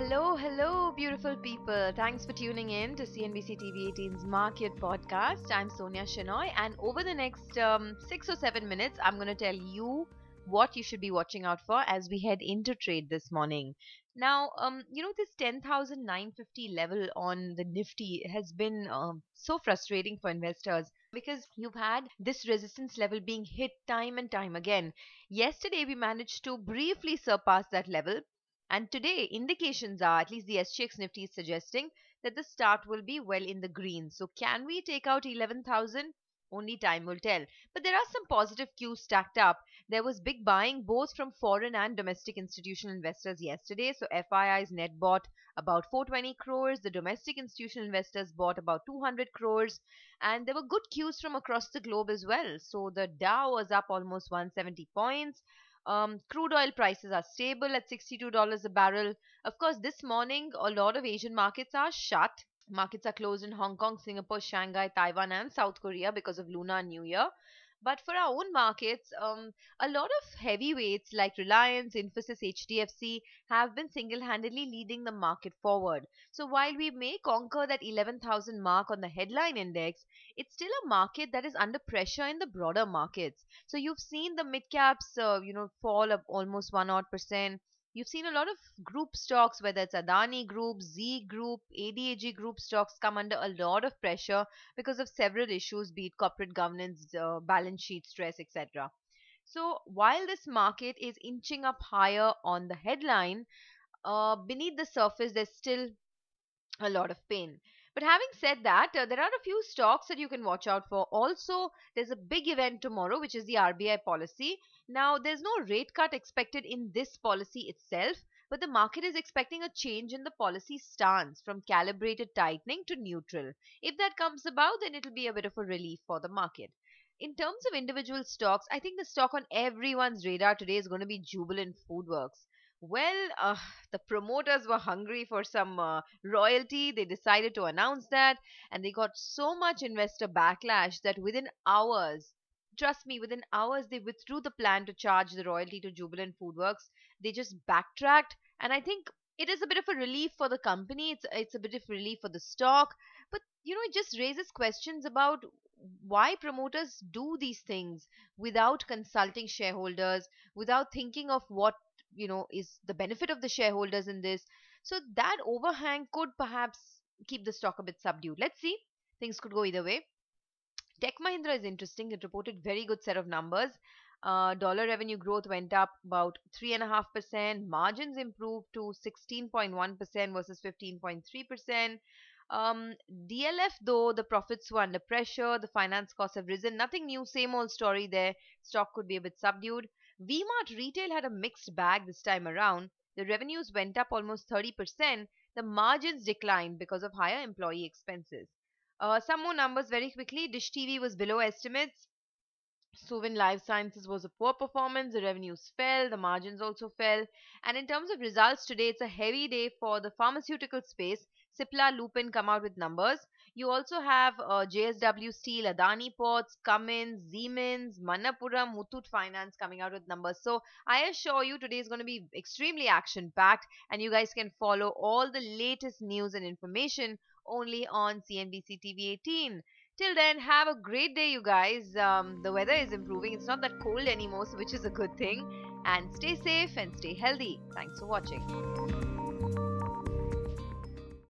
Hello, beautiful people. Thanks for tuning in to CNBC TV 18's Market Podcast. I'm Sonia Shenoy, and over the next 6 or 7 minutes, I'm going to tell you what you should be watching out for as we head into trade this morning. Now, this 10,950 level on the Nifty has been so frustrating for investors because you've had this resistance level being hit time and time again. Yesterday, we managed to briefly surpass that level, and today, indications are, at least the SGX Nifty is suggesting, that the start will be well in the green. So, can we take out 11,000? Only time will tell. But there are some positive cues stacked up. There was big buying both from foreign and domestic institutional investors yesterday. So, FII's net bought about 420 crores. The domestic institutional investors bought about 200 crores. And there were good cues from across the globe as well. So, the Dow was up almost 170 points. Crude oil prices are stable at $62 a barrel. Of course, this morning, a lot of Asian markets are shut. Markets are closed in Hong Kong, Singapore, Shanghai, Taiwan, and South Korea because of Lunar New Year. But for our own markets, a lot of heavyweights like Reliance, Infosys, HDFC have been single handedly leading the market forward. So while we may conquer that 11,000 mark on the headline index, it's still a market that is under pressure in the broader markets. So you've seen the mid caps, fall of almost 1% odd. You've seen a lot of group stocks, whether it's Adani Group, Z Group, ADAG Group stocks, come under a lot of pressure because of several issues, be it corporate governance, balance sheet stress, etc. So while this market is inching up higher on the headline, beneath the surface, there's still a lot of pain. But having said that, there are a few stocks that you can watch out for. Also, there's a big event tomorrow, which is the RBI policy. Now, there's no rate cut expected in this policy itself, but the market is expecting a change in the policy stance from calibrated tightening to neutral. If that comes about, then it'll be a bit of a relief for the market. In terms of individual stocks, I think the stock on everyone's radar today is going to be Jubilant Foodworks. Well, the promoters were hungry for some royalty. They decided to announce that, and they got so much investor backlash that within hours, trust me, within hours, they withdrew the plan to charge the royalty to Jubilant Foodworks. They just backtracked, and I think it is a bit of a relief for the company. It's a bit of relief for the stock, but it just raises questions about why promoters do these things without consulting shareholders, without thinking of what is the benefit of the shareholders in this. So that overhang could perhaps keep the stock a bit subdued. Let's see. Things could go either way. Tech Mahindra is interesting. It reported very good set of numbers. Dollar revenue growth went up about 3.5%. Margins improved to 16.1% versus 15.3%. DLF, though, the profits were under pressure. The finance costs have risen. Nothing new, same old story there. Stock could be a bit subdued. VMart Retail had a mixed bag this time around. The revenues went up almost 30%. The margins declined because of higher employee expenses. Some more numbers very quickly. Dish TV was below estimates. Suvin Life Sciences was a poor performance. The revenues fell, the margins also fell. And in terms of results today, it's a heavy day for the pharmaceutical space. Cipla, Lupin come out with numbers. You also have JSW Steel, Adani Ports, Cummins, Siemens, Manappuram, Muthoot Finance coming out with numbers. So I assure you today is going to be extremely action packed, and you guys can follow all the latest news and information only on CNBC TV 18. Till then, have a great day, you guys. The weather is improving. It's not that cold anymore, so which is a good thing. And stay safe and stay healthy. Thanks for watching.